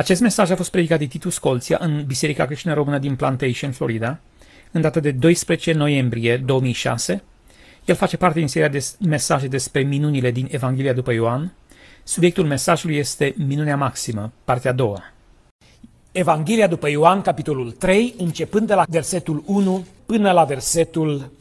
Acest mesaj a fost predicat de Titus Colția în Biserica Creștină Română din Plantation, Florida, în data de 12 noiembrie 2006. El face parte din seria de mesaje despre minunile din Evanghelia după Ioan. Subiectul mesajului este Minunea Maximă, partea a doua. Evanghelia după Ioan, capitolul 3, începând de la versetul 1 până la versetul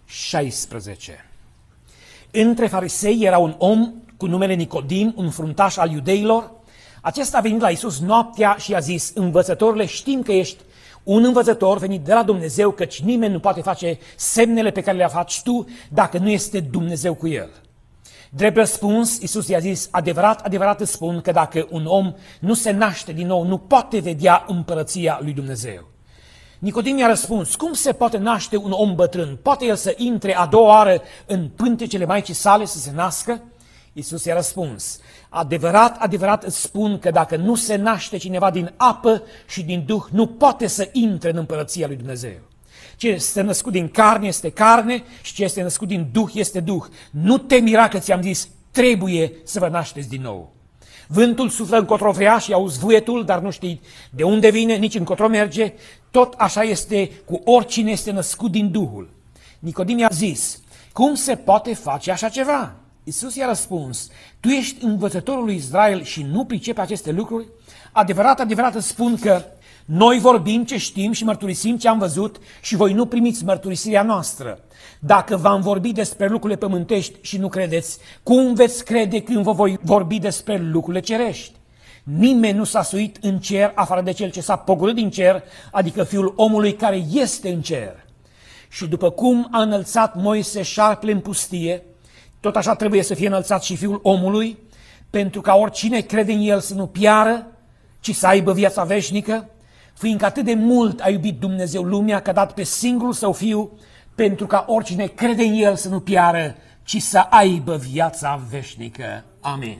16. Între farisei era un om cu numele Nicodim, un fruntaș al iudeilor. Acesta a venit la Iisus noaptea și a zis: Învățătorule, știm că ești un învățător venit de la Dumnezeu, căci nimeni nu poate face semnele pe care le faci tu dacă nu este Dumnezeu cu el. Drept răspuns, Iisus i-a zis: Adevărat, adevărat îți spun că dacă un om nu se naște din nou, nu poate vedea împărăția lui Dumnezeu. Nicodim i-a răspuns: Cum se poate naște un om bătrân? Poate el să intre a doua oară în pântecele Maicii sale să se nască? Iisus i-a răspuns: Adevărat, adevărat îți spun că dacă nu se naște cineva din apă și din Duh, nu poate să intre în împărăția lui Dumnezeu. Ce este născut din carne este carne și ce este născut din Duh este Duh. Nu te mira că ți-am zis, trebuie să vă nașteți din nou. Vântul suflă încotro vrea și auzi vuietul, dar nu știi de unde vine, nici încotro merge. Tot așa este cu oricine este născut din Duhul. Nicodim i-a zis: Cum se poate face așa ceva? Iisus i-a răspuns: Tu ești învățătorul lui Israel și nu pricepi aceste lucruri? Adevărat, adevărat îți spun că noi vorbim ce știm și mărturisim ce am văzut și voi nu primiți mărturisirea noastră. Dacă v-am vorbit despre lucrurile pământești și nu credeți, cum veți crede când vă voi vorbi despre lucrurile cerești? Nimeni nu s-a suit în cer afară de cel ce s-a pogorât din cer, adică Fiul omului care este în cer. Și după cum a înălțat Moise șarpele în pustie, tot așa trebuie să fie înălțat și Fiul omului, pentru ca oricine crede în el să nu piară, ci să aibă viața veșnică, fiindcă atât de mult a iubit Dumnezeu lumea că a dat pe singurul său Fiu, pentru ca oricine crede în el să nu piară, ci să aibă viața veșnică. Amin.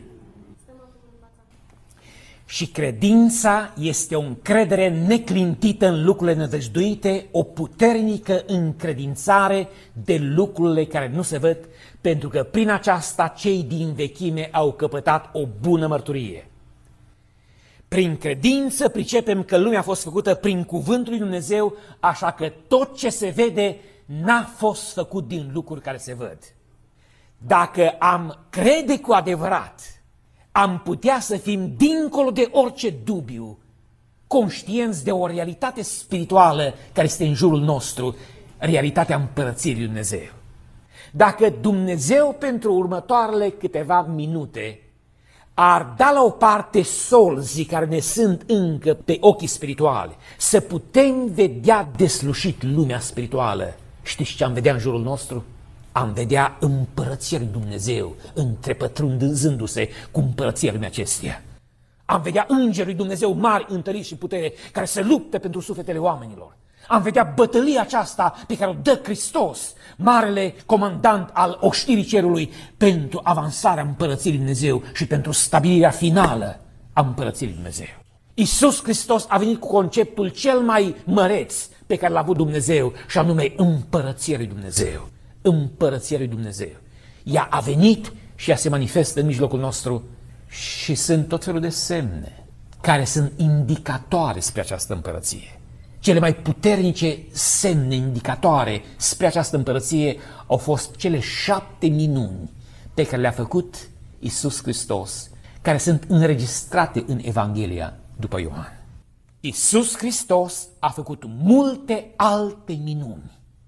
Și credința este o încredere neclintită în lucrurile nădăjduite, o puternică încredințare de lucrurile care nu se văd, pentru că prin aceasta cei din vechime au căpătat o bună mărturie. Prin credință pricepem că lumea a fost făcută prin cuvântul lui Dumnezeu, așa că tot ce se vede n-a fost făcut din lucruri care se văd. Dacă am crede cu adevărat, am putea să fim dincolo de orice dubiu, conștienți de o realitate spirituală care este în jurul nostru, realitatea împărăției lui Dumnezeu. Dacă Dumnezeu pentru următoarele câteva minute ar da la o parte solzii care ne sunt încă pe ochii spirituali, să putem vedea deslușit lumea spirituală, știți ce am vedea în jurul nostru? Am vedea împărăția lui Dumnezeu întrepătrunzându-se cu împărăția lumii acesteia. Am vedea îngerii lui Dumnezeu mari, întăriți și putere, care se luptă pentru sufletele oamenilor. Am vedea bătălia aceasta pe care o dă Hristos, marele comandant al oștirii cerului, pentru avansarea împărăției lui Dumnezeu și pentru stabilirea finală a împărăției lui Dumnezeu. Iisus Hristos a venit cu conceptul cel mai măreț pe care l-a avut Dumnezeu, și anume împărăția lui Dumnezeu. Împărăția lui Dumnezeu. Ea a venit și ea se manifestă în mijlocul nostru și sunt tot felul de semne care sunt indicatoare spre această împărăție. Cele mai puternice semne indicatoare spre această împărăție au fost cele 7 minuni pe care le-a făcut Iisus Hristos, care sunt înregistrate în Evanghelia după Ioan. Iisus Hristos a făcut multe alte minuni.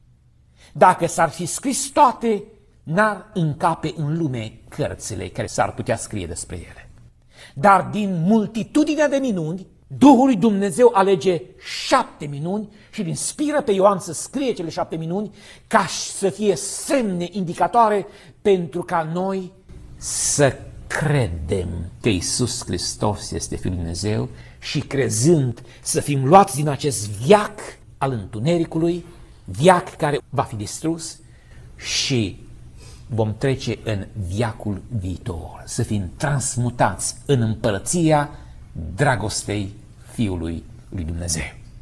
Dacă s-ar fi scris toate, n-ar încape în lume cărțile care s-ar putea scrie despre ele. Dar din multitudinea de minuni, Duhul lui Dumnezeu alege 7 minuni și îl inspiră pe Ioan să scrie cele 7 minuni ca să fie semne indicatoare pentru ca noi să credem că Iisus Hristos este Fiul lui Dumnezeu și crezând să fim luați din acest veac al întunericului, veac care va fi distrus și vom trece în veacul viitor, să fim transmutați în împărăția dragostei Fiului lui Dumnezeu.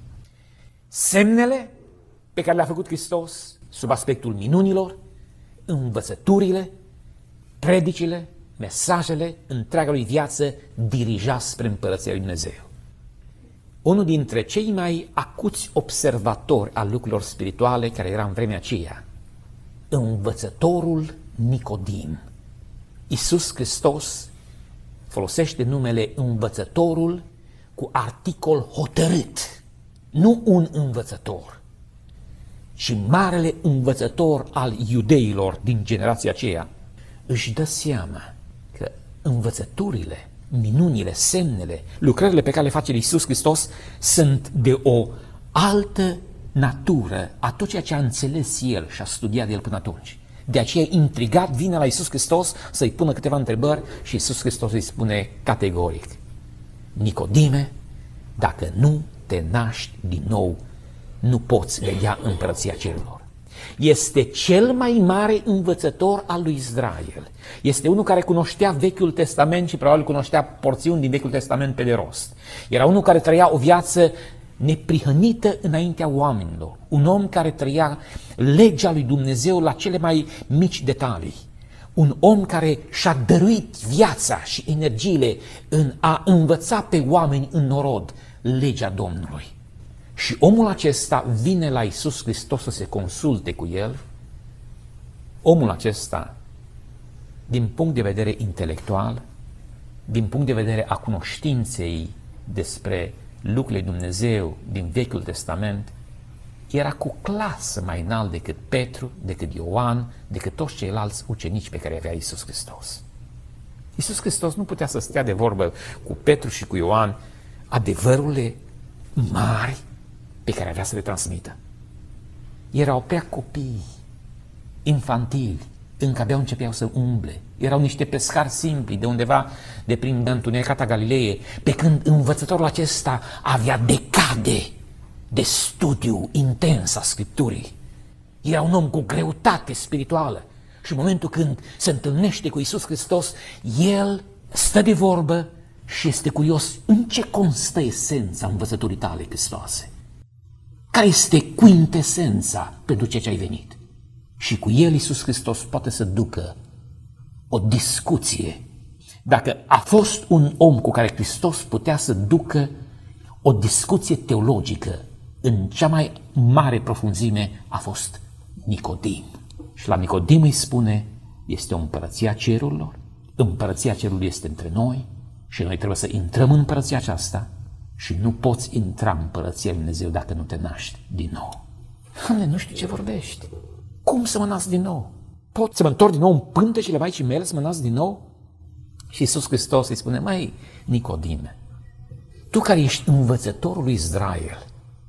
Semnele pe care le-a făcut Hristos sub aspectul minunilor, învățăturile, predicile, mesajele, întreaga lui viață dirija spre împărăția lui Dumnezeu. unul dintre cei mai acuți observatori al lucrurilor spirituale care era în vremea aceea, învățătorul Nicodim. Iisus Hristos folosește numele învățătorul cu articol hotărât, nu un învățător, ci marele învățător al iudeilor din generația aceea își dă seama că învățăturile, minunile, semnele, lucrările pe care le face Iisus Hristos sunt de o altă natură a tot ceea ce a înțeles El și a studiat El până atunci. De aceea, intrigat, vine la Iisus Hristos să-i pună câteva întrebări și Iisus Hristos îi spune categoric: Nicodime, dacă nu te naști din nou, nu poți vedea împărăția cerurilor. Este cel mai mare învățător al lui Israel. Este unul care cunoștea Vechiul Testament și probabil cunoștea porțiuni din Vechiul Testament pe de rost. Era unul care trăia o viață neprihănită înaintea oamenilor. Un om care trăia legea lui Dumnezeu la cele mai mici detalii. Un om care și-a dăruit viața și energiile în a învăța pe oameni în norod legea Domnului. Și omul acesta vine la Iisus Hristos să se consulte cu el. Omul acesta, din punct de vedere intelectual, din punct de vedere a cunoștinței despre lucrurile lui Dumnezeu din Vechiul Testament, era cu clasă mai înalt decât Petru, decât Ioan, decât toți ceilalți ucenici pe care avea Iisus Hristos. Iisus Hristos nu putea să stea de vorbă cu Petru și cu Ioan adevărurile mari pe care avea să le transmită. Erau prea copii, infantili, încă abia începeau să umble. Erau niște pescari simpli de undeva de prin întunecata Galileee, pe când învățătorul acesta avea decade de studiu intens a Scripturii. Era un om cu greutate spirituală și în momentul când se întâlnește cu Iisus Hristos, el stă de vorbă și este curios în ce constă esența învățăturii tale, Hristoase. Care este quintesența pentru ceea ce ai venit? Și cu el Iisus Hristos poate să ducă o discuție. Dacă a fost un om cu care Hristos putea să ducă o discuție teologică în cea mai mare profunzime, a fost Nicodim. Și la Nicodim îi spune: este o împărăția cerurilor, împărăția cerului este între noi și noi trebuie să intrăm în împărăția aceasta și nu poți intra în împărăția lui Dumnezeu dacă nu te naști din nou. Doamne, nu știu ce vorbești. Cum să mă nasc din nou? Pot să mă întorc din nou în pântecele Maicii mele să mă nasc din nou? Și Iisus Hristos îi spune: măi, Nicodime, tu care ești învățătorul lui Israel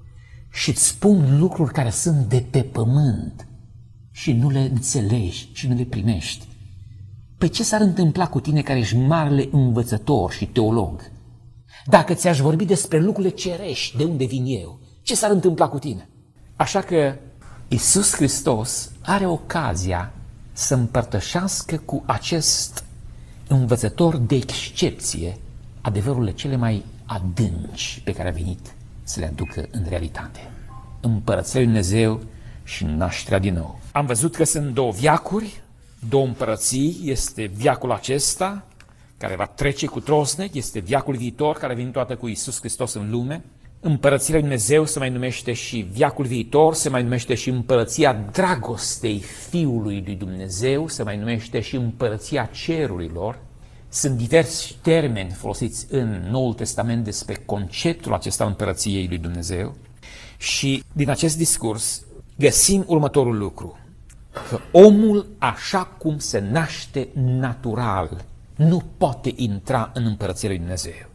și îți spun lucruri care sunt de pe pământ și nu le înțelegi și nu le primești, păi ce s-ar întâmpla cu tine care ești marele învățător și teolog? Dacă ți-aș vorbi despre lucrurile cerești, de unde vin eu, ce s-ar întâmpla cu tine? Așa că Iisus Hristos are ocazia să împărtășească cu acest învățător de excepție adevărurile cele mai adânci pe care a venit să le aducă în realitate. Împărăția lui Dumnezeu și nașterea din nou. Am văzut că sunt două veacuri, două împărății. Este veacul acesta care va trece cu trosnet, este veacul viitor care a venit toată cu Iisus Hristos în lume. Împărăția lui Dumnezeu se mai numește și veacul viitor, se mai numește și împărăția dragostei Fiului lui Dumnezeu, se mai numește și împărăția cerurilor. Sunt diversi termeni folosiți în Noul Testament despre conceptul acesta împărăției lui Dumnezeu și din acest discurs găsim următorul lucru: că omul, așa cum se naște natural, nu poate intra în împărăția lui Dumnezeu.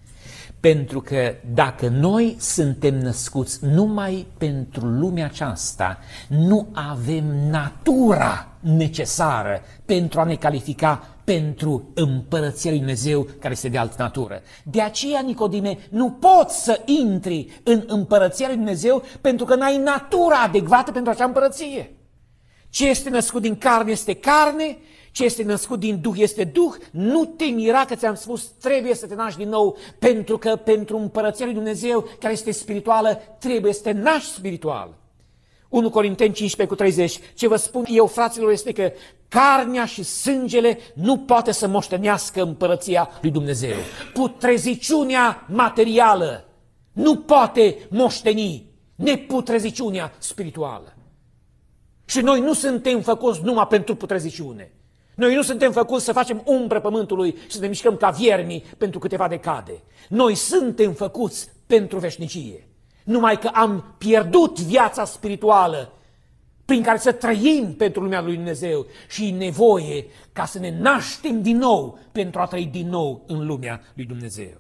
Pentru că dacă noi suntem născuți numai pentru lumea aceasta, nu avem natura necesară pentru a ne califica pentru împărăția lui Dumnezeu care este de altă natură. De aceea, Nicodime, nu poți să intri în împărăția lui Dumnezeu pentru că n-ai natura adecvată pentru acea împărăție. Ce este născut din carne este carne, ce este născut din Duh este Duh. Nu te mira că ți-am spus trebuie să te naști din nou, pentru că pentru împărăția lui Dumnezeu care este spirituală trebuie să te naști spiritual. 1 Corinteni 15:30. Ce vă spun eu, fraților, este că carnea și sângele nu poate să moștenească împărăția lui Dumnezeu. Putreziciunea materială nu poate moșteni neputreziciunea spirituală. Și noi nu suntem făcuți numai pentru putreziciune. Noi nu suntem făcuți să facem umbră pământului și să ne mișcăm ca viermi pentru câteva decade. Noi suntem făcuți pentru veșnicie. Numai că am pierdut viața spirituală prin care să trăim pentru lumea lui Dumnezeu și e nevoie ca să ne naștem din nou pentru a trăi din nou în lumea lui Dumnezeu.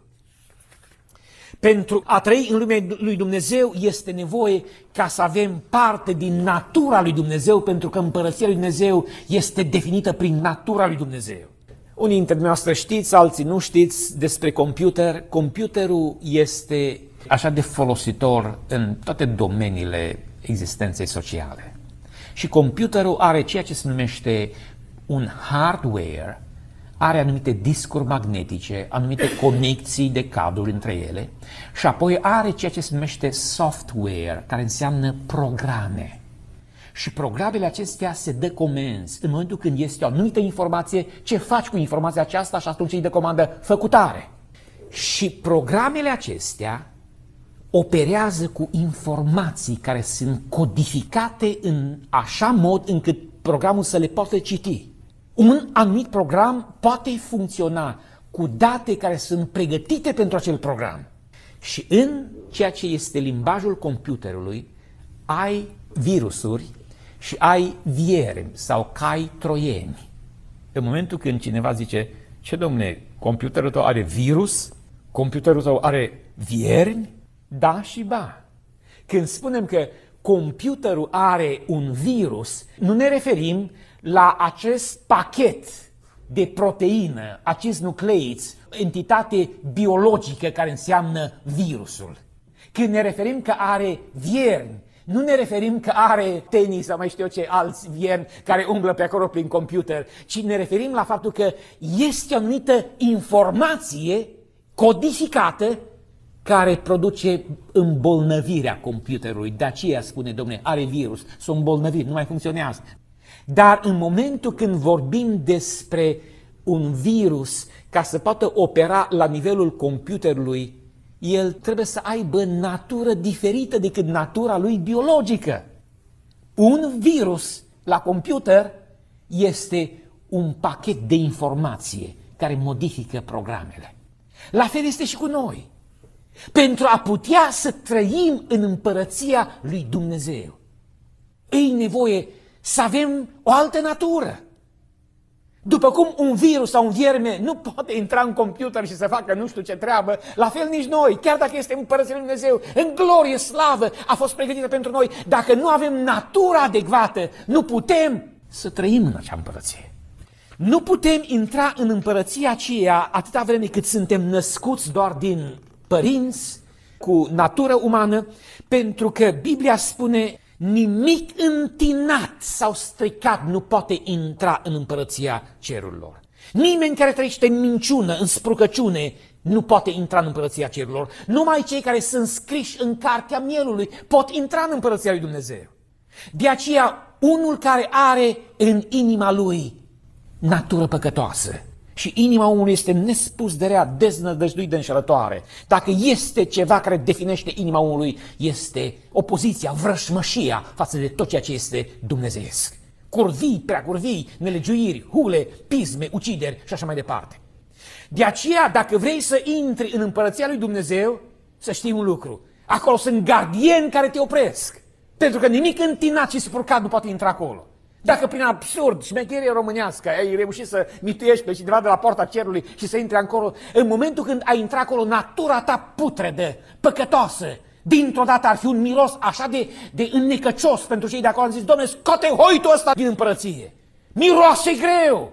Pentru a trăi în lumea lui Dumnezeu este nevoie ca să avem parte din natura lui Dumnezeu, pentru că împărăția lui Dumnezeu este definită prin natura lui Dumnezeu. Unii dintre noastre știți, alții nu știți despre computer. Computerul este așa de folositor în toate domeniile existenței sociale. Și computerul are ceea ce se numește un hardware, are anumite discuri magnetice, anumite conexii de cabluri între ele și apoi are ceea ce se numește software, care înseamnă programe. Și programele acestea se dă comenzi în momentul când este o anumită informație, ce faci cu informația aceasta și atunci îi dă comandă făcutare. Și programele acestea operează cu informații care sunt codificate în așa mod încât programul să le poate citi. Un anumit program poate funcționa cu date care sunt pregătite pentru acel program. Și în ceea ce este limbajul computerului, ai virusuri și ai viermi sau cai troieni. În momentul când cineva zice, ce domne, computerul tău are virus? Computerul tău are viermi? Da și ba. Când spunem că computerul are un virus, nu ne referim la acest pachet de proteină, acest nucleiți, entitate biologică care înseamnă virusul. Când ne referim că are viermi, nu ne referim că are tenis sau mai știu eu ce alți viermi care umblă pe acolo prin computer, ci ne referim la faptul că este o anumită informație codificată care produce îmbolnăvirea computerului. De aceea spune, domne, are virus, sunt îmbolnăviri, nu mai funcționează. Dar în momentul când vorbim despre un virus ca să poată opera la nivelul computerului, el trebuie să aibă natură diferită decât natura lui biologică. Un virus la computer este un pachet de informație care modifică programele. La fel este și cu noi. Pentru a putea să trăim în împărăția lui Dumnezeu, e nevoie să avem o altă natură. După cum un virus sau un vierme nu poate intra în computer și să facă nu știu ce treabă, la fel nici noi, chiar dacă este împărăția lui Dumnezeu, în glorie, slavă, a fost pregătită pentru noi. Dacă nu avem natura adecvată, nu putem să trăim în acea împărăție. Nu putem intra în împărăția aceea atâta vreme cât suntem născuți doar din părinți, cu natură umană, pentru că Biblia spune nimic întinat sau stricat nu poate intra în împărăția cerurilor. Nimeni care trăiește în minciună, în sprucăciune, nu poate intra în împărăția cerurilor. Numai cei care sunt scriși în cartea mielului pot intra în împărăția lui Dumnezeu. De aceea, unul care are în inima lui natură păcătoasă, și inima omului este nespus de rea, deznădăjduit de înșelătoare. Dacă este ceva care definește inima omului, este opoziția, vrășmășia față de tot ceea ce este dumnezeiesc. Curvii, preacurvii, nelegiuiri, hule, pisme, ucideri și așa mai departe. De aceea, dacă vrei să intri în împărăția lui Dumnezeu, să știi un lucru. Acolo sunt gardieni care te opresc. Pentru că nimic întinat și spurcat nu poate intra acolo. Dacă prin absurd, șmecherie românească, ai reușit să mituiești pe cineva de la poarta cerului și să intri acolo, în momentul când ai intrat acolo, natura ta putredă, păcătoasă, dintr-o dată ar fi un miros așa de înnecăcios pentru cei de acolo. Am zis, Doamne, scoate hoitul ăsta din împărăție. Miroase greu,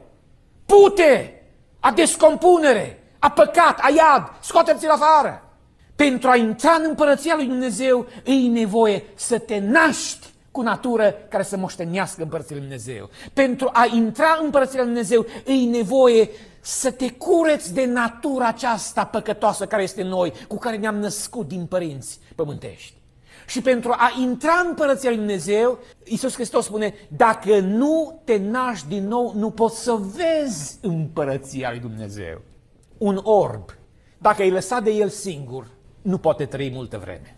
pute, a descompunere, a păcat, a iad, scoate-ți-l afară. Pentru a intra în împărăția lui Dumnezeu, îi nevoie să te naști cu natură care să moștenească împărăția lui Dumnezeu. Pentru a intra în împărăția lui Dumnezeu, îi nevoie să te cureți de natura aceasta păcătoasă care este în noi, cu care ne-am născut din părinți pământești. Și pentru a intra în împărăția lui Dumnezeu, Iisus Hristos spune, dacă nu te naști din nou, nu poți să vezi împărăția lui Dumnezeu. Un orb, dacă e lăsat de el singur, nu poate trăi multă vreme.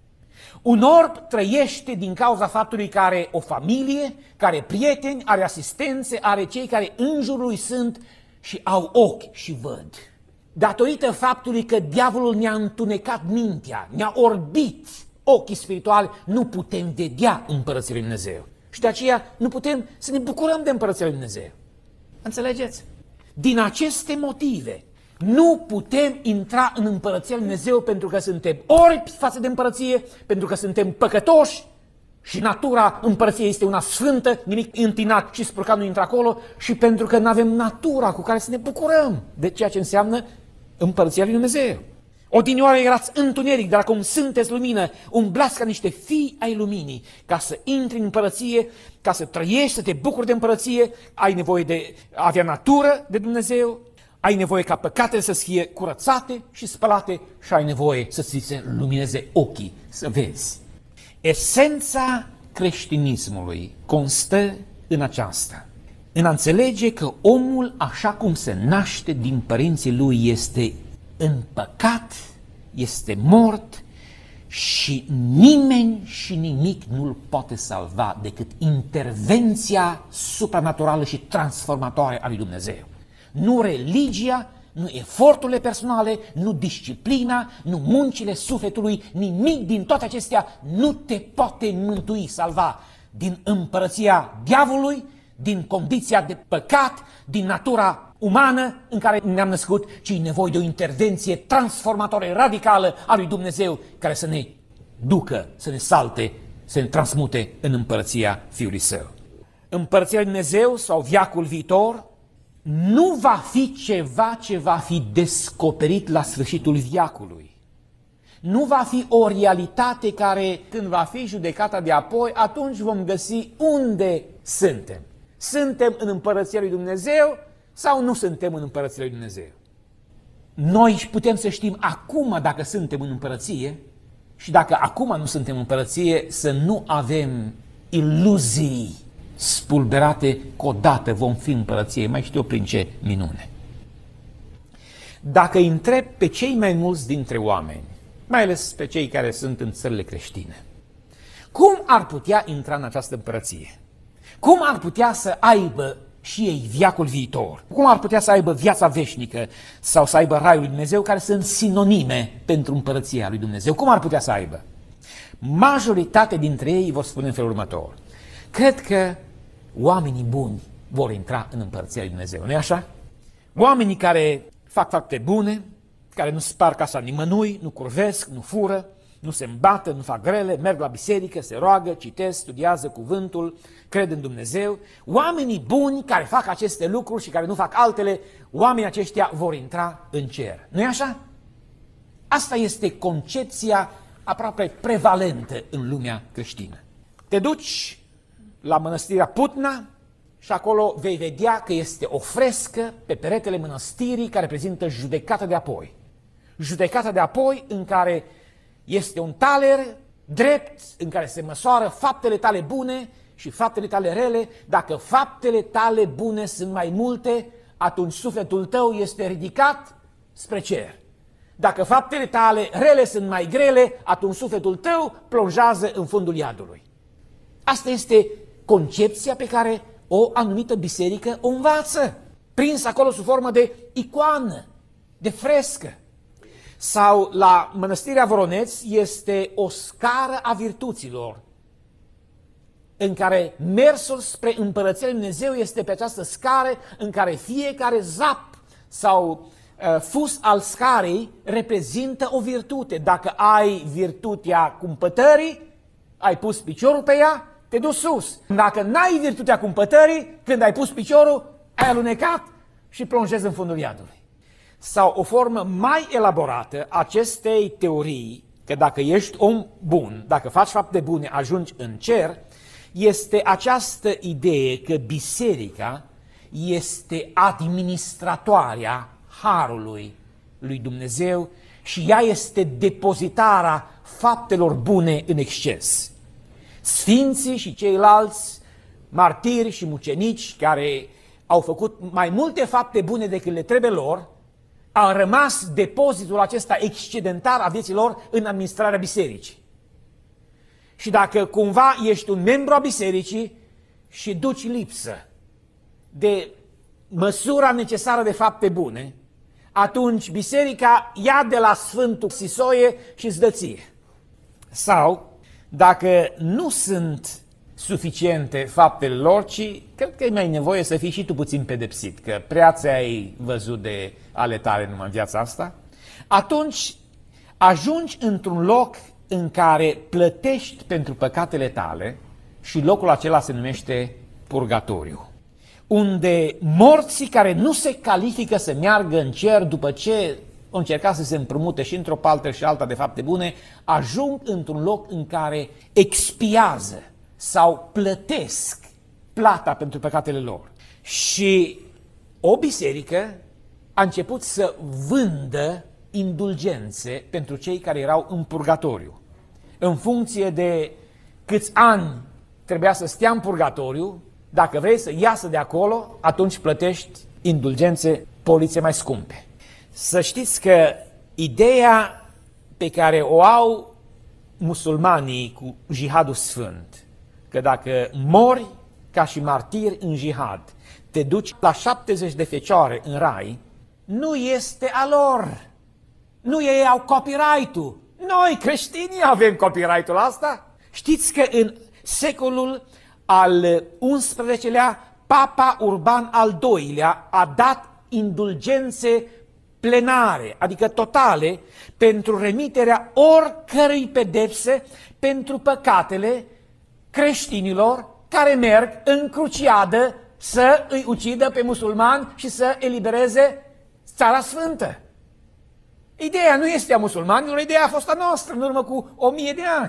Un orb trăiește din cauza faptului că are o familie, că are prieteni, are asistențe, are cei care în jurul lui sunt și au ochi și văd. Datorită faptului că diavolul ne-a întunecat mintea, ne-a orbit ochii spirituali, nu putem vedea Împărăția lui Dumnezeu. Și de aceea nu putem să ne bucurăm de Împărăția lui Dumnezeu. Înțelegeți? Din aceste motive nu putem intra în Împărăția lui Dumnezeu pentru că suntem orbi față de Împărăție, pentru că suntem păcătoși și natura Împărăției este una sfântă, nimic întinat și spurcat nu intră acolo, și pentru că nu avem natura cu care să ne bucurăm de ceea ce înseamnă Împărăția lui Dumnezeu. Odinioară erați întuneric, dar acum sunteți lumină, umblați ca niște fii ai luminii, ca să intri în Împărăție, ca să trăiești, să te bucuri de Împărăție, ai nevoie de a avea natură de Dumnezeu, ai nevoie ca păcatele să fie curățate și spălate și ai nevoie să ți se lumineze ochii, să vezi. Esența creștinismului constă în aceasta, în a înțelege că omul, așa cum se naște din părinții lui, este în păcat, este mort și nimeni și nimic nu-l poate salva decât intervenția supranaturală și transformatoare a lui Dumnezeu. Nu religia, nu eforturile personale, nu disciplina, nu muncile sufletului, nimic din toate acestea nu te poate mântui, salva din împărăția diavolului, din condiția de păcat, din natura umană în care ne-am născut, ci e nevoie de o intervenție transformatoare, radicală a lui Dumnezeu, care să ne ducă, să ne salte, să ne transmute în împărăția Fiului Său. Împărăția lui Dumnezeu sau veacul viitor nu va fi ceva ce va fi descoperit la sfârșitul veacului. Nu va fi o realitate care, când va fi judecata de apoi, atunci vom găsi unde suntem. Suntem în Împărăția lui Dumnezeu sau nu suntem în Împărăția lui Dumnezeu? Noi putem să știm acum dacă suntem în Împărăție și dacă acum nu suntem în Împărăție, să nu avem iluzii spulberate că odată vom fi în Împărăție, mai știu eu prin ce minune. Dacă îi întreb pe cei mai mulți dintre oameni, mai ales pe cei care sunt în țările creștine, cum ar putea intra în această Împărăție? Cum ar putea să aibă și ei veacul viitor? Cum ar putea să aibă viața veșnică sau să aibă Raiul lui Dumnezeu, care sunt sinonime pentru Împărăția lui Dumnezeu? Cum ar putea să aibă? Majoritatea dintre ei vor spune în felul următor: cred că oamenii buni vor intra în Împărăția lui Dumnezeu, nu-i așa? Oamenii care fac fapte bune, care nu spar casa nimănui, nu curvesc, nu fură, nu se îmbată, nu fac grele, merg la biserică, se roagă, citesc, studiază cuvântul, cred în Dumnezeu. Oamenii buni care fac aceste lucruri și care nu fac altele, oamenii aceștia vor intra în cer. Nu-i așa? Asta este concepția aproape prevalentă în lumea creștină. Te duci la mănăstirea Putna și acolo vei vedea că este o frescă pe peretele mănăstirii care prezintă judecata de apoi. Judecata de apoi în care este un taler drept în care se măsoară faptele tale bune și faptele tale rele. Dacă faptele tale bune sunt mai multe, atunci sufletul tău este ridicat spre cer. Dacă faptele tale rele sunt mai grele, atunci sufletul tău plonjează în fundul iadului. Asta este concepția pe care o anumită biserică o învață, prins acolo sub formă de icoană, de frescă. Sau la mănăstirea Voroneț este o scară a virtuților, în care mersul spre Împărăția lui Dumnezeu este pe această scară, în care fiecare zap sau fus al scarei reprezintă o virtute. Dacă ai virtutea cumpătării, ai pus piciorul pe ea, te duci sus. Dacă n-ai virtutea cumpătării, când ai pus piciorul, ai alunecat și plonjezi în fundul iadului. Sau o formă mai elaborată acestei teorii, că dacă ești om bun, dacă faci fapte bune, ajungi în cer, este această idee că biserica este administratoarea harului lui Dumnezeu și ea este depozitarea faptelor bune în exces. Sfinții și ceilalți martiri și mucenici care au făcut mai multe fapte bune decât le trebuie lor, a rămas depozitul acesta excedentar a vieților în administrarea bisericii. Și dacă cumva ești un membru a bisericii și duci lipsă de măsura necesară de fapte bune, atunci biserica ia de la Sfântul Sisoie și îți dă ție. Sau, dacă nu sunt suficiente faptele lor, ci cred că e mai nevoie să fii și tu puțin pedepsit, că prea ți-ai văzut de ale tale numai în viața asta, atunci ajungi într-un loc în care plătești pentru păcatele tale și locul acela se numește purgatoriu, unde morții care nu se califică să meargă în cer după ce au încercat să se împrumute și într-o parte și alta de fapte bune, ajung într-un loc în care expiază sau plătesc plata pentru păcatele lor. Și o biserică a început să vândă indulgențe pentru cei care erau în purgatoriu. În funcție de câți ani trebuia să stea în purgatoriu, dacă vrei să iasă de acolo, atunci plătești indulgențe, polițe mai scumpe. Să știți că ideea pe care o au musulmanii cu jihadul sfânt, că dacă mori ca și martir în jihad, te duci la 70 de fecioare în rai, nu este a lor. Nu ei au copyright-ul. Noi, creștinii, avem copyright-ul asta. Știți că în secolul al XI-lea, Papa Urban al II-lea a dat indulgențe plenare, adică totale, pentru remiterea oricărei pedepse pentru păcatele creștinilor care merg în cruciadă să îi ucidă pe musulmani și să elibereze Țara Sfântă. Ideea nu este a musulmanilor, ideea a fost a noastră în urmă cu 1000 de ani.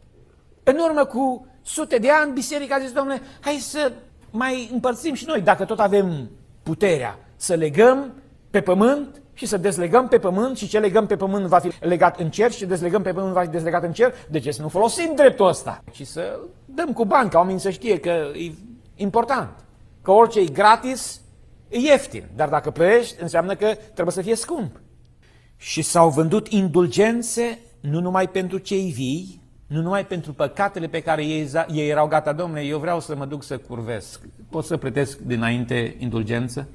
În urmă cu sute de ani, biserica a zis, domnule, hai să mai împărțim și noi, dacă tot avem puterea, să legăm pe pământ și să dezlegăm pe pământ și ce legăm pe pământ va fi legat în cer și ce dezlegăm pe pământ va fi dezlegat în cer, de ce să nu folosim dreptul ăsta? Și să dăm cu bani, ca oamenii să știe că e important, că orice e gratis e ieftin, dar dacă plătești înseamnă că trebuie să fie scump. Și s-au vândut indulgențe nu numai pentru cei vii, nu numai pentru păcatele pe care ei erau gata, domnule, eu vreau să mă duc să curvesc, pot să plătesc dinainte indulgență?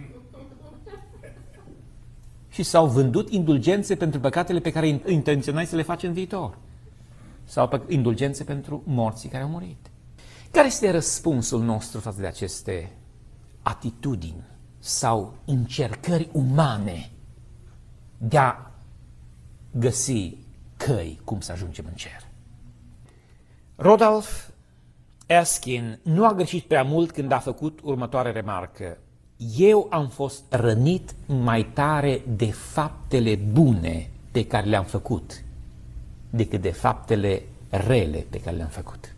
Și s-au vândut indulgențe pentru păcatele pe care intenționai să le faci în viitor. Sau indulgențe pentru morții care au murit. Care este răspunsul nostru față de aceste atitudini sau încercări umane de a găsi căi cum să ajungem în cer? Rodolph Erskine nu a greșit prea mult când a făcut următoarea remarcă. Eu am fost rănit mai tare de faptele bune pe care le-am făcut decât de faptele rele pe care le-am făcut.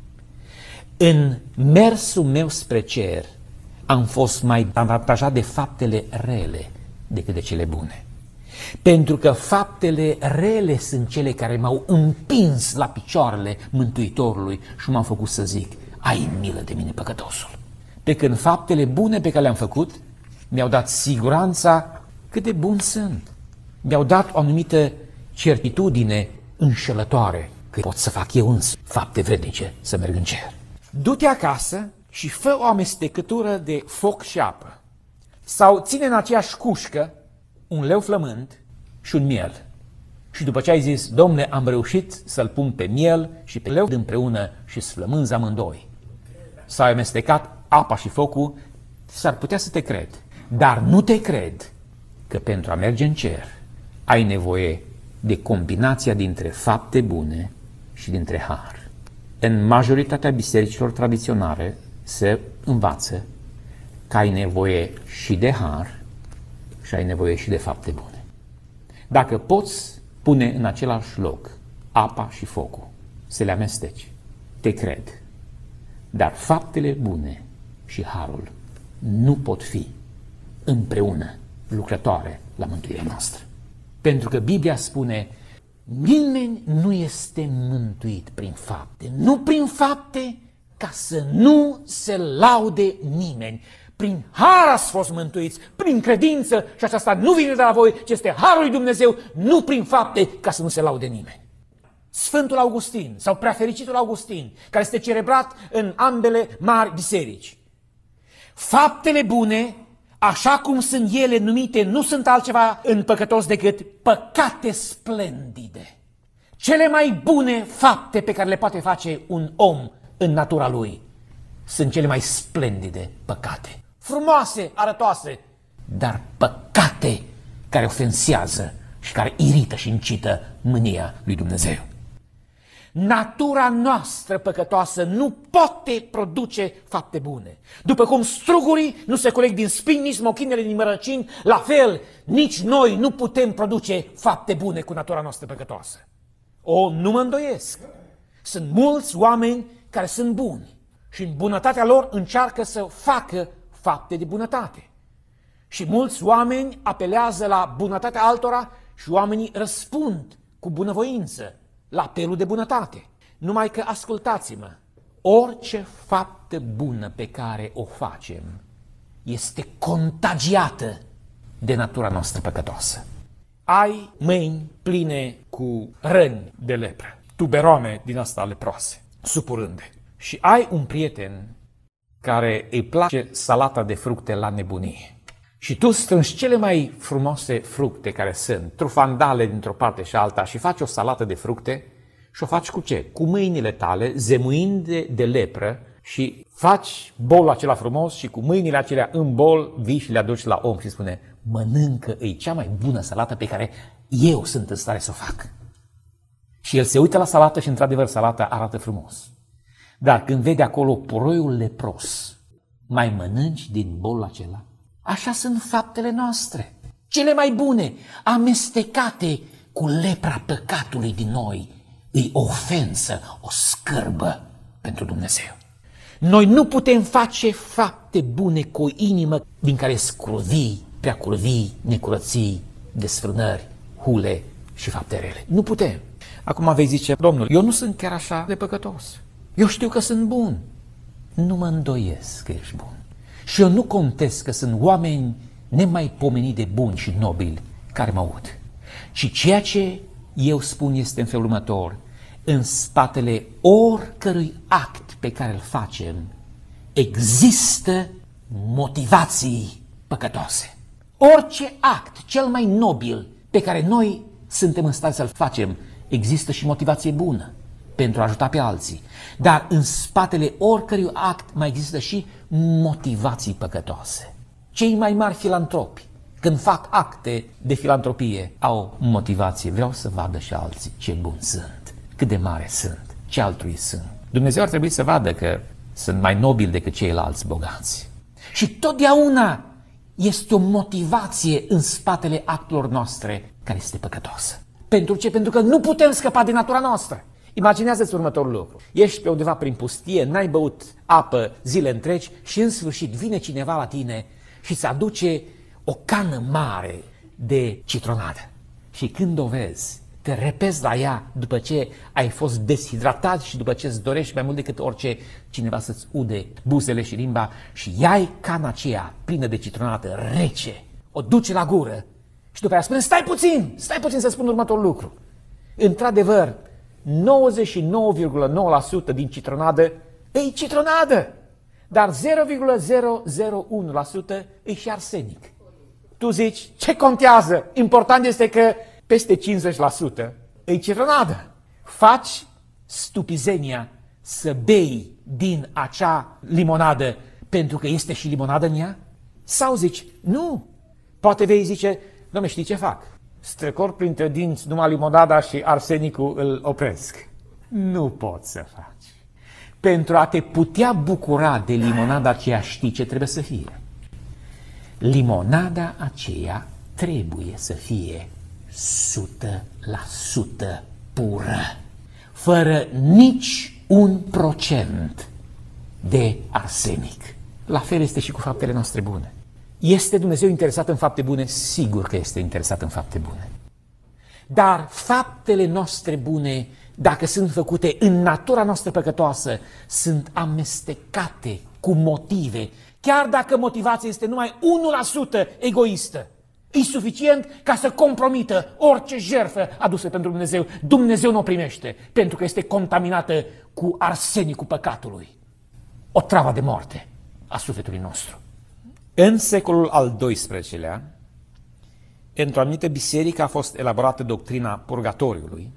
În mersul meu spre cer am fost mai avantajat de faptele rele decât de cele bune. Pentru că faptele rele sunt cele care m-au împins la picioarele Mântuitorului și m-au făcut să zic, ai milă de mine, păcătosul. Pe când faptele bune pe care le-am făcut mi-au dat siguranța cât de bun sunt. Mi-au dat o anumită certitudine înșelătoare că pot să fac eu însă fapte vrednice să merg în cer. Du-te acasă și fă o amestecătură de foc și apă. Sau ține în aceeași cușcă un leu flământ și un miel. Și după ce ai zis, domne, am reușit să-l pun pe miel și pe leu împreună și sflămânzi amândoi. S-au amestecat apa și focul, s-ar putea să te cred. Dar nu te cred că pentru a merge în cer ai nevoie de combinația dintre fapte bune și dintre har. În majoritatea bisericilor tradiționale se învață că ai nevoie și de har și ai nevoie și de fapte bune. Dacă poți pune în același loc apa și focul, să le amesteci, te cred. Dar faptele bune și harul nu pot fi împreună lucrătoare la mântuirea noastră. Pentru că Biblia spune, nimeni nu este mântuit prin fapte, nu prin fapte ca să nu se laude nimeni. Prin har ați fost mântuiți, prin credință, și aceasta nu vine de la voi, ci este harul lui Dumnezeu, nu prin fapte, ca să nu se laude nimeni. Sfântul Augustin, sau preafericitul Augustin, care este celebrat în ambele mari biserici. Faptele bune, așa cum sunt ele numite, nu sunt altceva în păcătos decât păcate splendide. Cele mai bune fapte pe care le poate face un om în natura lui sunt cele mai splendide păcate. Frumoase, arătoase, dar păcate care ofensează și care irită și incită mânia lui Dumnezeu. Natura noastră păcătoasă nu poate produce fapte bune. După cum strugurii nu se coleg din spini, nici smochinele din mărăcini, la fel, nici noi nu putem produce fapte bune cu natura noastră păcătoasă. Nu mă îndoiesc. Sunt mulți oameni care sunt buni și în bunătatea lor încearcă să facă fapte de bunătate. Și mulți oameni apelează la bunătatea altora și oamenii răspund cu bunăvoință la apelul de bunătate. Numai că, ascultați-mă, orice faptă bună pe care o facem este contagiată de natura noastră păcătoasă. Ai mâini pline cu răni de lepră, tuberome din asta leproase, supurânde. Și ai un prieten care îi place salata de fructe la nebunie. Și tu strângi cele mai frumoase fructe care sunt, trufandale dintr-o parte și alta, și faci o salată de fructe și o faci cu ce? Cu mâinile tale, zemuind de lepră, și faci bolul acela frumos și cu mâinile acelea în bol vii și le aduci la om și spune: mănâncă, e cea mai bună salată pe care eu sunt în stare să o fac. Și el se uită la salată și într-adevăr salata arată frumos. Dar când vede acolo puroiul lepros, mai mănânci din bolul acela? Așa sunt faptele noastre, cele mai bune, amestecate cu lepra păcatului din noi. Îi o ofensă, o scârbă pentru Dumnezeu. Noi nu putem face fapte bune cu o inimă din care scurvii, prea curvii, necurății, desfrânări, hule și fapte rele. Nu putem. Acum vei zice: Domnul, eu nu sunt chiar așa de păcătos. Eu știu că sunt bun. Nu mă îndoiesc că ești bun. Și eu nu contest că sunt oameni nemaipomeniți de buni și nobili care mă aud. Și ceea ce eu spun este în felul următor: în spatele oricărui act pe care îl facem există motivații păcătoase. Orice act cel mai nobil pe care noi suntem în stare să-l facem, există și motivație bună pentru a ajuta pe alții. Dar în spatele oricărui act mai există și motivații păcătoase. Cei mai mari filantropi, când fac acte de filantropie, au motivație: vreau să vadă și alții ce buni sunt, cât de mare sunt, ce altruiști sunt. Dumnezeu ar trebui să vadă că sunt mai nobili decât ceilalți bogați. Și totdeauna este o motivație în spatele actelor noastre care este păcătoasă. Pentru ce? Pentru că nu putem scăpa de natura noastră. Imaginează-ți următorul lucru. Ești pe undeva prin pustie, n-ai băut apă zile întregi și în sfârșit vine cineva la tine și îți aduce o cană mare de citronadă. Și când o vezi, te repezi la ea după ce ai fost deshidratat și după ce îți dorești mai mult decât orice cineva să-ți ude buzele și limba, și iai cana aceea plină de citronadă rece, o duci la gură și după aia spune: stai puțin să spun următorul lucru. Într-adevăr, 99,9% din citronadă e citronadă, dar 0,001% e și arsenic. Tu zici: ce contează? Important este că peste 50% e citronadă. Faci stupizenia să bei din acea limonadă pentru că este și limonadă în ea? Sau zici: nu. Poate vei zice: Doamne, știi ce fac? Strecor printre dinți numai limonada și arsenicul îl opresc. Nu poți să faci. Pentru a te putea bucura de limonada aceea, știi ce trebuie să fie? Limonada aceea trebuie să fie 100% pură, fără nici 1% de arsenic. La fel este și cu faptele noastre bune. Este Dumnezeu interesat în fapte bune? Sigur că este interesat în fapte bune. Dar faptele noastre bune, dacă sunt făcute în natura noastră păcătoasă, sunt amestecate cu motive chiar dacă motivația este numai 1% egoistă, e suficient ca să compromită orice jertfă adusă pentru Dumnezeu. Dumnezeu nu o primește, pentru că este contaminată cu arsenicul păcatului, o travă de moarte a sufletului nostru. În secolul al XII-lea, într-o anumită biserică a fost elaborată doctrina purgatoriului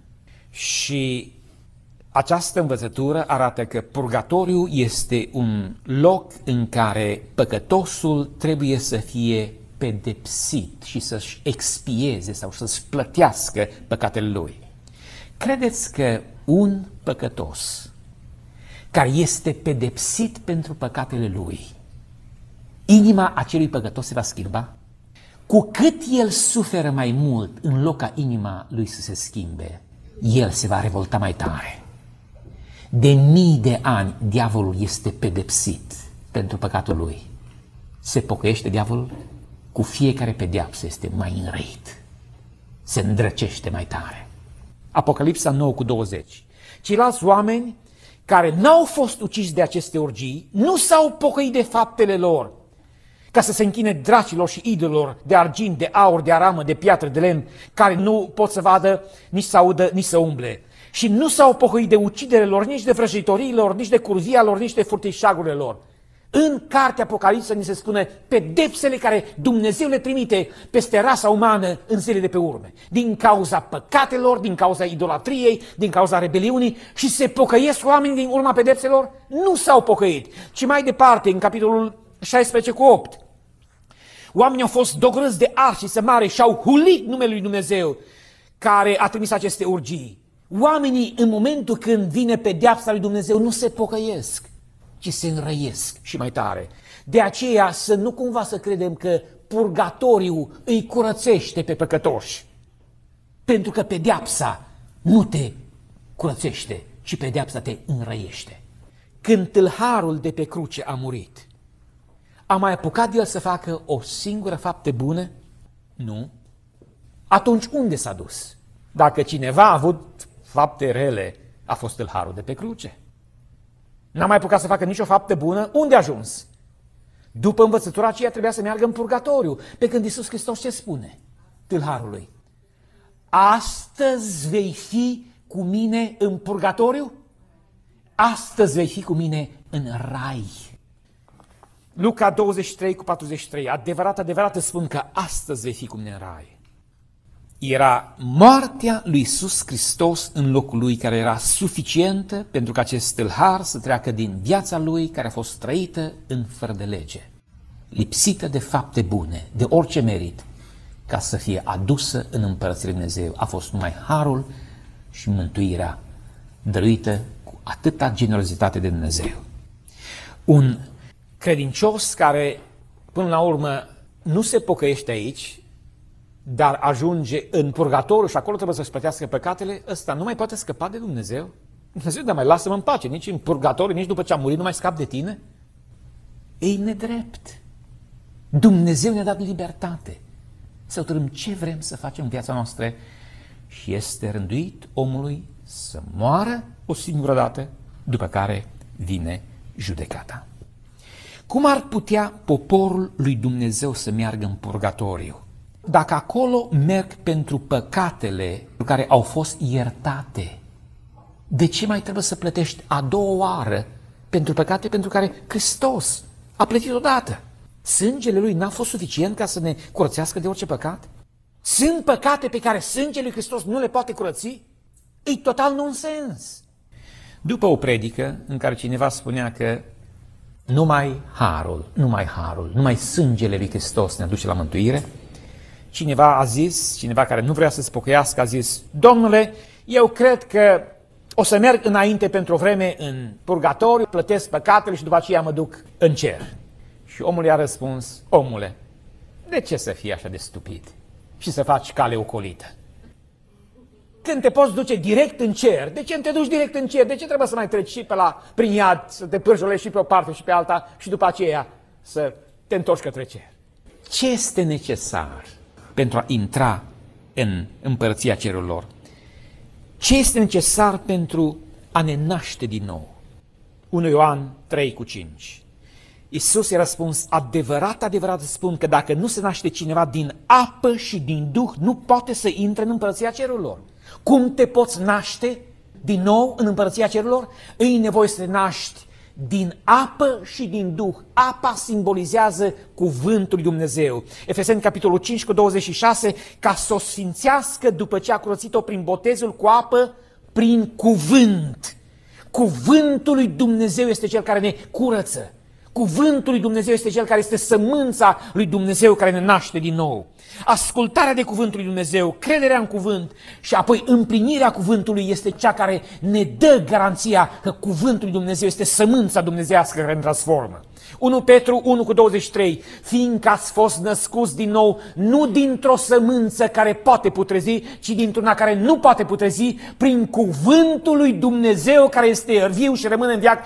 și această învățătură arată că purgatoriul este un loc în care păcătosul trebuie să fie pedepsit și să-și expieze sau să-și plătească păcatele lui. Credeți că un păcătos care este pedepsit pentru păcatele lui, inima acelui păcătos se va schimba? Cu cât el suferă mai mult în loc ca inima lui să se schimbe, el se va revolta mai tare. De mii de ani diavolul este pedepsit pentru păcatul lui. Se pocăiește diavolul? Cu fiecare pedeapsă este mai înrăit. Se îndrăcește mai tare. Apocalipsa 9:20. Ceilalți oameni care n-au fost uciși de aceste orgii nu s-au pocăit de faptele lor, ca să se închine dracilor și idolilor de argint, de aur, de aramă, de piatră, de lemn, care nu pot să vadă, nici să audă, nici să umble. Și nu s-au pocăit de uciderile lor, nici de vrăjitoriilor, nici de curvia lor, nici de furtișagurile lor. În cartea Apocalipsă ni se spune pedepsele care Dumnezeu le trimite peste rasa umană în zilele de pe urme. Din cauza păcatelor, din cauza idolatriei, din cauza rebeliunii, și se pocăiesc oamenii din urma pedepselor? Nu s-au pocăit, ci mai departe, în capitolul 16:8. Oamenii au fost dogorâți de arși mare și au hulit numele lui Dumnezeu care a trimis aceste urgii. Oamenii, în momentul când vine pedeapsa lui Dumnezeu, nu se pocăiesc, ci se înrăiesc și mai tare. De aceea să nu cumva să credem că purgatoriul îi curățește pe păcătoși. Pentru că pedeapsa nu te curățește, ci pedeapsa te înrăiește. Când tâlharul de pe cruce a murit, a mai apucat el să facă o singură faptă bună? Nu. Atunci unde s-a dus? Dacă cineva a avut fapte rele, a fost tâlharul de pe cruce. N-a mai apucat să facă nicio faptă bună, unde a ajuns? După învățătura aceea trebuia să meargă în purgatoriu. Pe când Iisus Hristos ce spune tâlharului? Astăzi vei fi cu mine în purgatoriu? Astăzi vei fi cu mine în rai. Luca 23:43. Adevărat, adevărat îți spun că astăzi vei fi cu mine în rai. Era moartea lui Iisus Hristos în locul lui, care era suficientă pentru ca acest tâlhar să treacă din viața lui, care a fost trăită în fără de lege, lipsită de fapte bune, de orice merit, ca să fie adusă în Împărăția lui Dumnezeu. A fost numai harul și mântuirea dăruită cu atâta generozitate de Dumnezeu. Un credincios care până la urmă nu se pocăiește aici, dar ajunge în purgatoriu și acolo trebuie să-și plătească păcatele, ăsta nu mai poate scăpa de Dumnezeu? Dumnezeu, dar mai lasă-mă în pace, nici în purgatoriu, nici după ce am murit nu mai scap de tine? E nedrept. Dumnezeu ne-a dat libertate să hotărâm ce vrem să facem în viața noastră și este rânduit omului să moară o singură dată, după care vine judecata. Cum ar putea poporul lui Dumnezeu să meargă în purgatoriu? Dacă acolo merg pentru păcatele care au fost iertate, de ce mai trebuie să plătești a doua oară pentru păcate pentru care Hristos a plătit odată? Sângele lui n-a fost suficient ca să ne curățească de orice păcat? Sunt păcate pe care sângele lui Hristos nu le poate curăți? E total nonsens. După o predică în care cineva spunea că numai harul, numai sângele lui Hristos ne aduce la mântuire, cineva care nu vrea să se pocăiască a zis: Domnule, eu cred că o să merg înainte pentru o vreme în purgatoriu, plătesc păcatele și după aceea mă duc în cer. Și omul i-a răspuns: omule, de ce să fii așa de stupid și să faci cale ocolită? Când te poți duce direct în cer, de ce nu te duci direct în cer? De ce trebuie să mai treci și prin iad, să te pârjolești și pe o parte și pe alta și după aceea să te întorci către cer? Ce este necesar pentru a intra în împărăția cerurilor? Ce este necesar pentru a ne naște din nou? 1 Ioan 3:5. Iisus i-a răspuns, adevărat, adevărat spun că dacă nu se naște cineva din apă și din Duh, nu poate să intre în împărăția cerurilor. Cum te poți naște din nou în împărăția cerurilor? Îi nevoie să te naști din apă și din Duh. Apa simbolizează cuvântul lui Dumnezeu. Efeseni capitolul 5 cu 26, ca să o sfințească după ce a curățit-o prin botezul cu apă, prin cuvânt. Cuvântul lui Dumnezeu este cel care ne curăță. Cuvântul lui Dumnezeu este cel care este sămânța lui Dumnezeu care ne naște din nou. Ascultarea de cuvântul lui Dumnezeu, crederea în cuvânt și apoi împlinirea cuvântului este cea care ne dă garanția că cuvântul lui Dumnezeu este sămânța dumnezeiască care ne transformă. 1 Petru 1 cu 23, fiindcă ați fost născuți din nou, nu dintr-o sămânță care poate putrezi, ci dintr-una care nu poate putrezi, prin cuvântul lui Dumnezeu care este viu și rămâne în veac.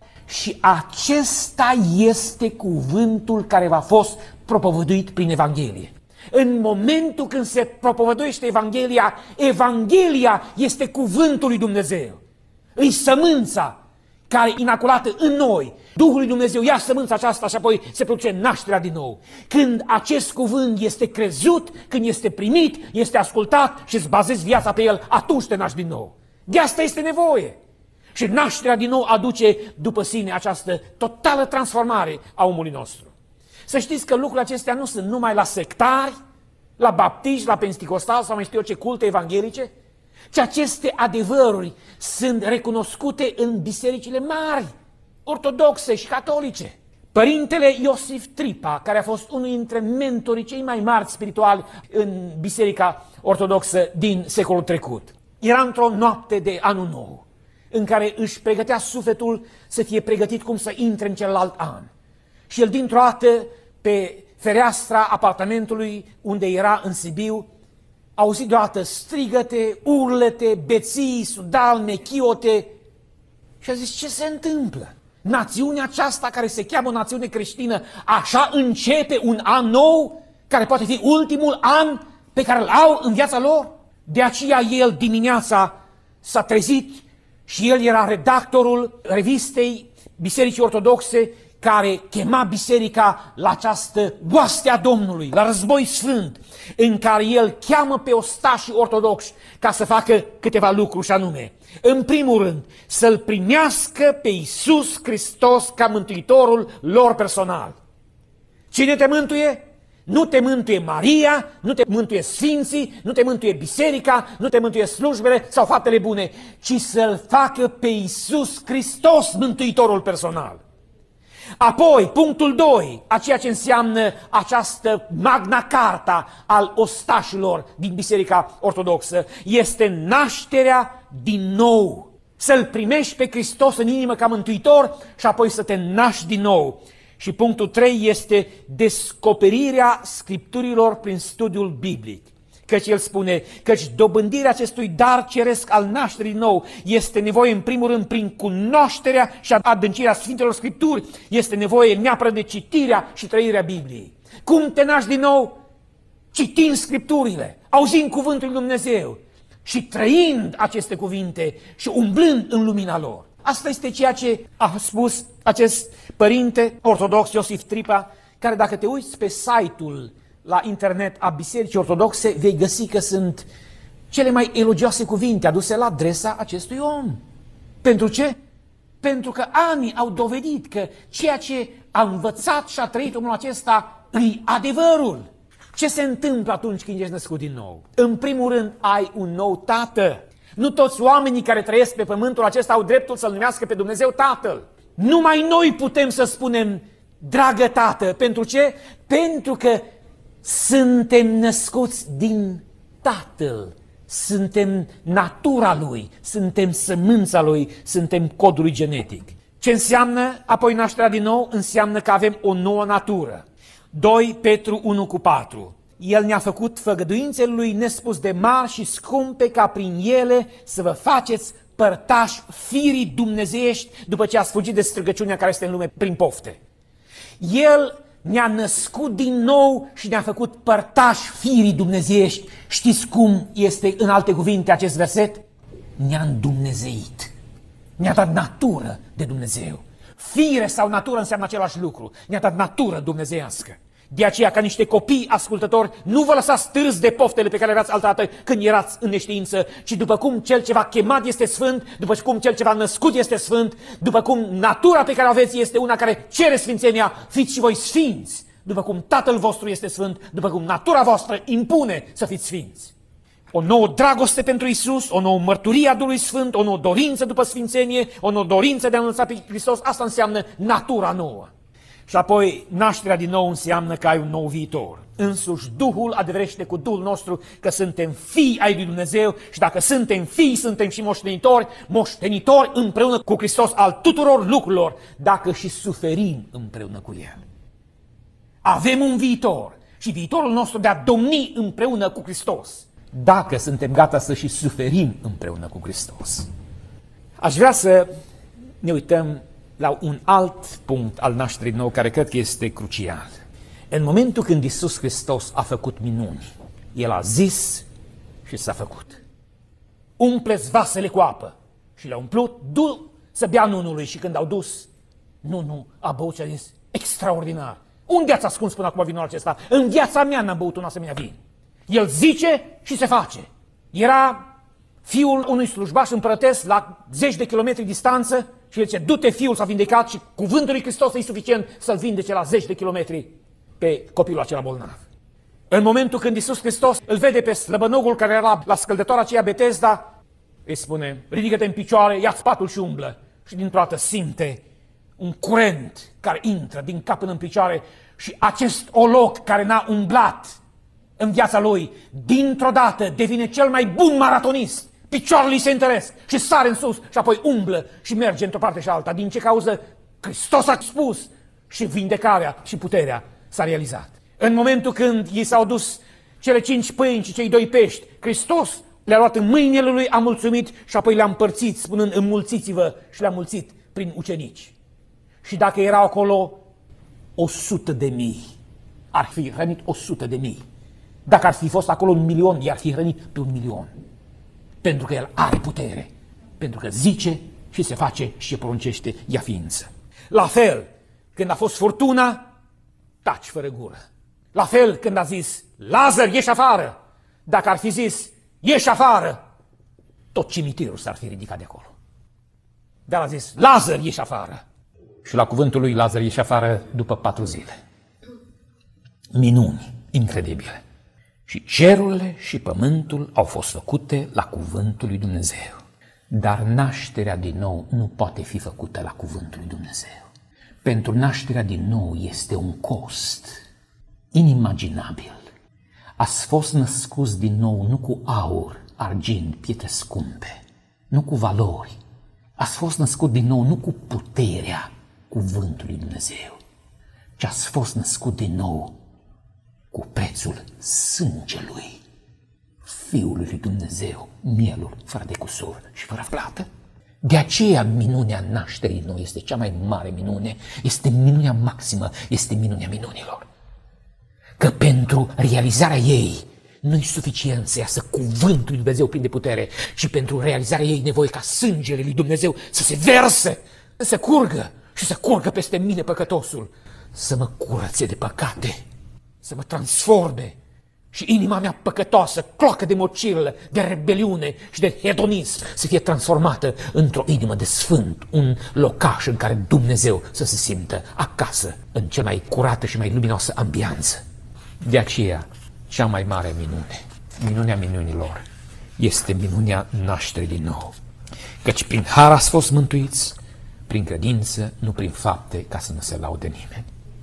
Și acesta este cuvântul care v-a fost propovăduit prin Evanghelie. În momentul când se propovăduiește Evanghelia, Evanghelia este cuvântul lui Dumnezeu. Îi sămânța care e inoculată în noi. Duhul lui Dumnezeu ia sămânța aceasta și apoi se produce nașterea din nou. Când acest cuvânt este crezut, când este primit, este ascultat și îți bazezi viața pe el, atunci te naști din nou. De asta este nevoie. Și nașterea din nou aduce după sine această totală transformare a omului nostru. Să știți că lucrurile acestea nu sunt numai la sectari, la baptiști, la penticostali sau mai știu eu ce culte evanghelice, ci aceste adevăruri sunt recunoscute în bisericile mari, ortodoxe și catolice. Părintele Iosif Tripa, care a fost unul dintre mentorii cei mai mari spirituali în biserica ortodoxă din secolul trecut, era într-o noapte de anul nou, în care își pregătea sufletul să fie pregătit cum să intre în celălalt an. Și el dintr-o dată, pe fereastra apartamentului unde era în Sibiu, a auzit deodată strigăte, urlete, beții, sudalme, chiote și a zis, ce se întâmplă? Națiunea aceasta care se cheamă o națiune creștină, așa începe un an nou, care poate fi ultimul an pe care îl au în viața lor? De aceea el dimineața s-a trezit și el era redactorul revistei Bisericii Ortodoxe care chema biserica la această oaste a Domnului, la război sfânt, în care el cheamă pe ostașii ortodoxi ca să facă câteva lucruri și anume. În primul rând, să-L primească pe Iisus Hristos ca mântuitorul lor personal. Cine te mântuie? Nu te mântuie Maria, nu te mântuie Sfinții, nu te mântuie biserica, nu te mântuie slujbele sau faptele bune, ci să-L facă pe Iisus Hristos mântuitorul personal. Apoi, punctul 2, a ceea ce înseamnă această Magna Carta al ostașilor din Biserica Ortodoxă, este nașterea din nou. Să-L primești pe Hristos în inimă ca mântuitor și apoi să te naști din nou. Și punctul 3 este descoperirea Scripturilor prin studiul biblic. Căci el spune, căci dobândirea acestui dar ceresc al nașterii din nou este nevoie în primul rând prin cunoașterea și adâncirea Sfintelor Scripturi, este nevoie neapărat de citirea și trăirea Bibliei. Cum te naști din nou? Citind Scripturile, auzind cuvântul lui Dumnezeu și trăind aceste cuvinte și umblând în lumina lor. Asta este ceea ce a spus acest părinte ortodox Iosif Tripa, care dacă te uiți pe site-ul la internet a Bisericii Ortodoxe, vei găsi că sunt cele mai elogioase cuvinte aduse la adresa acestui om. Pentru ce? Pentru că anii au dovedit că ceea ce a învățat și a trăit omul acesta e adevărul. Ce se întâmplă atunci când ești născut din nou? În primul rând, ai un nou tată. Nu toți oamenii care trăiesc pe pământul acesta au dreptul să-L numească pe Dumnezeu Tatăl. Numai noi putem să spunem, dragă Tată. Pentru ce? Pentru că suntem născuți din Tatăl. Suntem natura Lui, suntem sămânța Lui, suntem codul genetic. Ce înseamnă apoi nașterea din nou? Înseamnă că avem o nouă natură. 2 Petru 1 cu 4. El ne-a făcut făgăduințele Lui nespus de mari și scumpe ca prin ele să vă faceți părtași firii dumnezeiești după ce ați fugit de strigăciunea care este în lume prin pofte. El ne-a născut din nou și ne-a făcut părtași firii dumnezeiești. Știți cum este în alte cuvinte acest verset? Ne-a îndumnezeit. Ne-a dat natură de Dumnezeu. Fire sau natură înseamnă același lucru. Ne-a dat natură dumnezeiască. De aceea, ca niște copii ascultători, nu vă lăsați târzi de poftele pe care le aveați altădată când erați în neștiință, ci după cum cel ce v-a chemat este sfânt, după cum cel ce v-a născut este sfânt, după cum natura pe care o aveți este una care cere sfințenia, fiți și voi sfinți, după cum Tatăl vostru este sfânt, după cum natura voastră impune să fiți sfinți. O nouă dragoste pentru Isus, o nouă mărturie a Duhului Sfânt, o nouă dorință după sfințenie, o nouă dorință de a înălța pe Hristos, asta înseamnă natura nouă. Și apoi, nașterea din nou înseamnă că ai un nou viitor. Însuși, Duhul adeverește cu Duhul nostru că suntem fii ai lui Dumnezeu și dacă suntem fii, suntem și moștenitori împreună cu Hristos al tuturor lucrurilor, dacă și suferim împreună cu El. Avem un viitor și viitorul nostru de a domni împreună cu Hristos, dacă suntem gata să și suferim împreună cu Hristos. Aș vrea să ne uităm la un alt punct al nașterii nou care cred că este crucial. În momentul când Iisus Hristos a făcut minuni, El a zis și s-a făcut. Umpleți vasele cu apă. Și le-a umplut, du să bea nunului. Și când au dus, nu, a băut și a zis, extraordinar. Unde ați ascuns până acum vinul acesta? În viața mea n-am băut un asemenea vin. El zice și se face. Era fiul unui slujbaș împărătesc la 10 de kilometri distanță și el zice, du-te, fiul s-a vindecat și cuvântul lui Hristos e suficient să-l vindece la 10 de kilometri pe copilul acela bolnav. În momentul când Iisus Hristos îl vede pe slăbănogul care era la scăldătoarea aceea Betesda, îi spune, ridică-te în picioare, ia-ți patul și umblă. Și dintr-o dată simte un curent care intră din cap până în picioare și acest oloc care n-a umblat în viața lui, dintr-o dată devine cel mai bun maratonist. Picioarele îi se întăresc și sare în sus și apoi umblă și merge într-o parte și alta. Din ce cauză? Hristos a spus și vindecarea și puterea s-a realizat. În momentul când i s-au dus cele 5 pâini și cei 2 pești, Hristos le-a luat în mâinile lui, a mulțumit și apoi le-a împărțit, spunând, înmulțiți-vă, și le-a mulțit prin ucenici. Și dacă erau acolo 100.000, ar fi hrănit 100.000. Dacă ar fi fost acolo 1.000.000, i-ar fi hrănit pe 1.000.000. Pentru că El are putere, pentru că zice și se face și ce poruncește ea ființă. La fel, când a fost furtuna, taci fără gură. La fel, când a zis, Lazar, ieși afară, dacă ar fi zis, ieși afară, tot cimitirul s-ar fi ridicat de acolo. Dar a zis, Lazar, ieși afară. Și la cuvântul lui, Lazar, ieși afară după 4 zile. Minuni incredibile. Și cerurile și pământul au fost făcute la cuvântul lui Dumnezeu. Dar nașterea din nou nu poate fi făcută la cuvântul lui Dumnezeu. Pentru nașterea din nou este un cost inimaginabil. Ați fost născuți din nou nu cu aur, argint, pietre scumpe, nu cu valori. Ați fost născut din nou nu cu puterea cuvântului lui Dumnezeu, ci ați fost născut din nou cu prețul sângelui Fiului lui Dumnezeu, mielul fără de cusur și fără plată. De aceea minunea nașterii noi este cea mai mare minune, este minunea maximă, este minunea minunilor. Că pentru realizarea ei nu-i suficient să iasă cuvântul lui Dumnezeu plin de putere, ci pentru realizarea ei nevoie ca sângele lui Dumnezeu să se verse, să curgă și să curgă peste mine păcătosul, să mă curățe de păcate, să mă transforme și inima mea păcătoasă, cloacă de mocilă, de rebeliune și de hedonism să fie transformată într-o inimă de sfânt, un locaș în care Dumnezeu să se simtă acasă, în cea mai curată și mai luminoasă ambianță. De aceea, cea mai mare minune, minunea minunilor, este minunea nașterii din nou. Căci prin har ați fost mântuiți, prin credință, nu prin fapte, ca să nu se laude nimeni.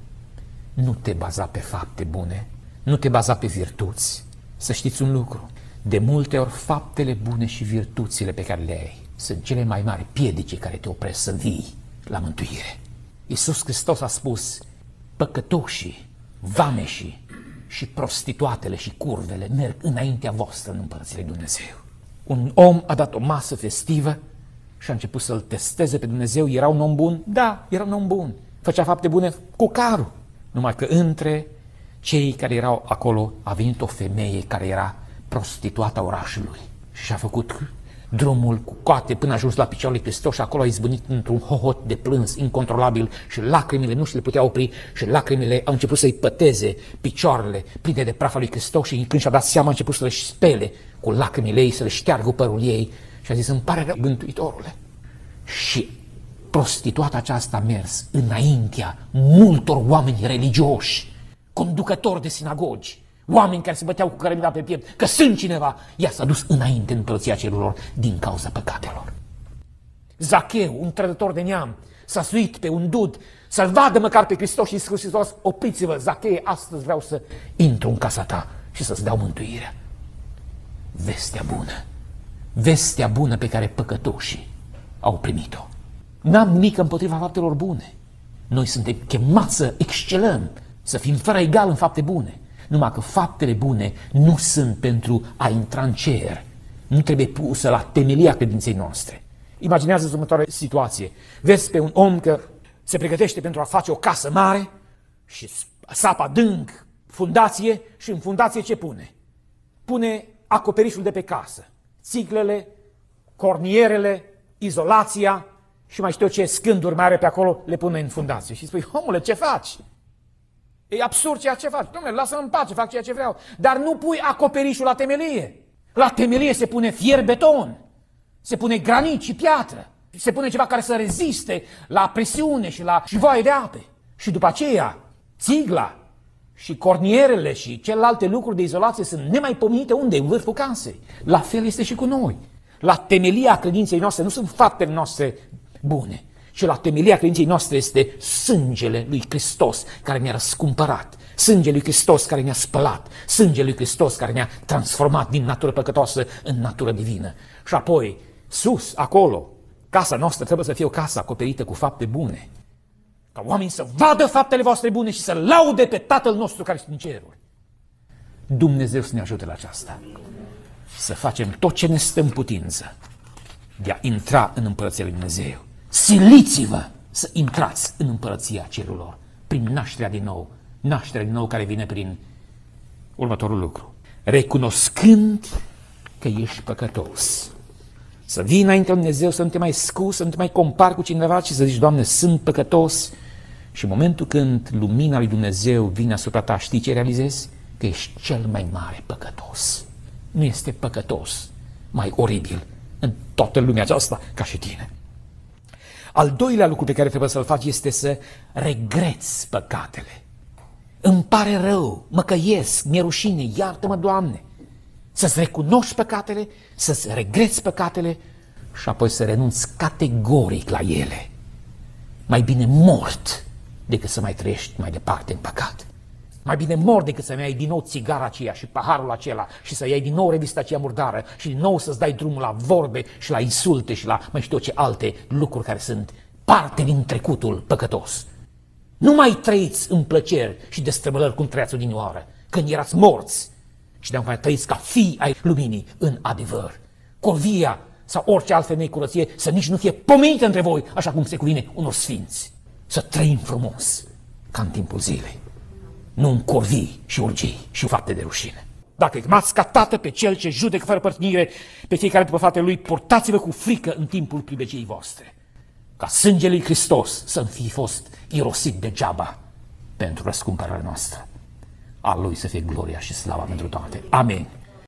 Nu te baza pe fapte bune, nu te baza pe virtuți. Să știți un lucru, de multe ori faptele bune și virtuțile pe care le ai sunt cele mai mari piedici care te opresc să vii la mântuire. Iisus Hristos a spus, păcătoșii, vameșii și prostituatele și curvele merg înaintea voastră în Împărăția lui Dumnezeu. Un om a dat o masă festivă și a început să-L testeze pe Dumnezeu. Era un om bun? Da, era un om bun. Făcea fapte bune cu carul. Numai că între cei care erau acolo a venit o femeie care era prostituata orașului și a făcut drumul cu coate până a ajuns la picioarele lui Hristos și acolo a izbunit într-un hohot de plâns incontrolabil și lacrimile nu se le putea opri și lacrimile au început să-i păteze picioarele pline de praf al lui Hristos și când și-a dat seama a început să le spele cu lacrimile ei, să le șteargă părul ei și a zis: îmi pare rău, Mântuitorule. Și prostituata aceasta a mers înaintea multor oameni religioși, conducători de sinagogi, oameni care se băteau cu cărămida pe piept, că sunt cineva. Ea s-a dus înainte în împărăția cerurilor din cauza păcatelor. Zacheu, un trădător de neam, s-a suit pe un dud să-l vadă măcar pe Hristos și Hristos: opriți-vă, Zacheu, astăzi vreau să intru în casa ta și să-ți dau mântuirea. Vestea bună pe care păcătoșii au primit-o. N-am nimic împotriva faptelor bune. Noi suntem chemați să excelăm, să fim fără egal în fapte bune. Numai că faptele bune nu sunt pentru a intra în cer. Nu trebuie pusă la temelia credinței noastre. Imaginează-ți următoarea situație. Vezi pe un om că se pregătește pentru a face o casă mare și sapă adânc fundație și în fundație ce pune? Pune acoperișul de pe casă, țiglele, cornierele, izolația și mai știu ce scânduri mai are pe acolo, le pune în fundație. Și spui: omule, ce faci? E absurd ceea ce faci. Dom'le, lasă-mă în pace, fac ceea ce vreau. Dar nu pui acoperișul la temelie. La temelie se pune fier beton, se pune granit și piatră, se pune ceva care să reziste la presiune și la șivoaie de ape. Și după aceea, țigla și cornierele și celelalte lucruri de izolație sunt nemaipomenite unde? În vârful casei. La fel este și cu noi. La temelia credinței noastre nu sunt faptele noastre bune, și la temelia credinței noastre este sângele lui Hristos care ne-a răscumpărat, sângele lui Hristos care ne-a spălat, sângele lui Hristos care ne-a transformat din natură păcătoasă în natură divină. Și apoi, sus, acolo, casa noastră trebuie să fie o casă acoperită cu fapte bune, ca oamenii să vadă faptele voastre bune și să laude pe Tatăl nostru care este în ceruri. Dumnezeu să ne ajute la aceasta. Să facem tot ce ne stă în putință de a intra în împărăția lui Dumnezeu. Siliți-vă să intrați în împărăția cerurilor prin nașterea din nou care vine prin următorul lucru: recunoscând că ești păcătos. Să vii înainte lui Dumnezeu, să nu te mai scuzi, să nu te mai compari cu cineva, ci să zici: Doamne, sunt păcătos. Și în momentul când lumina lui Dumnezeu vine asupra ta, știi ce realizezi? Că ești cel mai mare păcătos. Nu este păcătos mai oribil în toată lumea aceasta ca și tine. Al doilea lucru pe care trebuie să-l faci este să regreți păcatele. Îmi pare rău, mă căiesc, mi-e rușine, iartă-mă, Doamne. Să-ți recunoști păcatele, să-ți regreți păcatele și apoi să renunți categoric la ele. Mai bine mort decât să mai trăiești mai departe în păcat. Mai bine mor decât să-mi iei din nou țigara aceea și paharul acela și să iei din nou revista aceea murdară și din nou să-ți dai drumul la vorbe și la insulte și la mai știu ce alte lucruri care sunt parte din trecutul păcătos. Nu mai trăiți în plăceri și destrăbălări cum trăiați odinioară, când erați morți și de mai trăiți ca fii ai luminii în adevăr. Corvia sau orice alt femei curăție să nici nu fie pomenită între voi, așa cum se cuvine unor sfinți. Să trăim frumos ca în timpul zilei. Nu în corvii și urgii și fapte de rușine. Dacă chemați ca tată pe cel ce judecă fără părtinire pe fiecare după faptele lui, portați-vă cu frică în timpul pribegiei voastre, ca sângele lui Hristos să-mi fi fost irosit degeaba pentru răscumpărarea noastră. A lui să fie gloria și slava pentru toate. Amin.